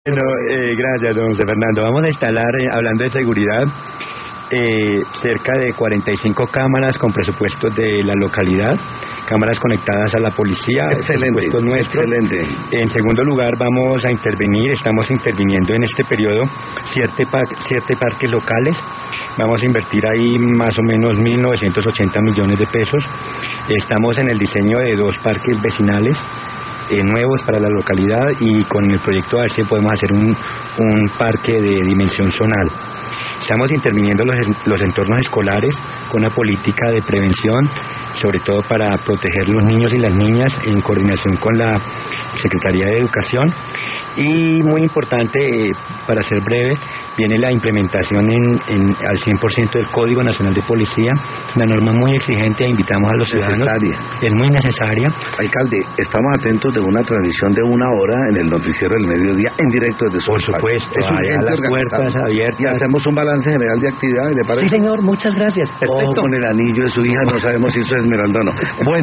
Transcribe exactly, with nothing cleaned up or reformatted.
Bueno, eh, gracias, don José Fernando. Vamos a instalar, eh, hablando de seguridad, eh, cerca de cuarenta y cinco cámaras con presupuestos de la localidad, cámaras conectadas a la policía, excelente, nuestros. excelente. En segundo lugar, vamos a intervenir, estamos interviniendo en este periodo siete, par siete parques locales. Vamos a invertir ahí más o menos mil novecientos ochenta millones de pesos. Estamos en el diseño de dos parques vecinales Eh, nuevos para la localidad, y con el proyecto a ver si podemos hacer un, un parque de dimensión zonal. Estamos interviniendo los, los entornos escolares con una política de prevención, sobre todo para proteger los niños y las niñas en coordinación con la Secretaría de Educación. Y muy importante, eh, para ser breve, viene la implementación en, en, al cien por ciento del Código Nacional de Policía, una norma muy exigente, e invitamos a los ciudadanos. Necesaria. Es muy necesaria. Alcalde, estamos atentos de una transmisión de una hora en el noticiero del mediodía, en directo desde su Por supuesto, es allá las puertas abiertas. Y hacemos un balance general de actividades, ¿le parece? Sí, señor, muchas gracias. Perfecto. Ojo con el anillo de su hija, no sabemos si eso es esmeralda o no. Bueno.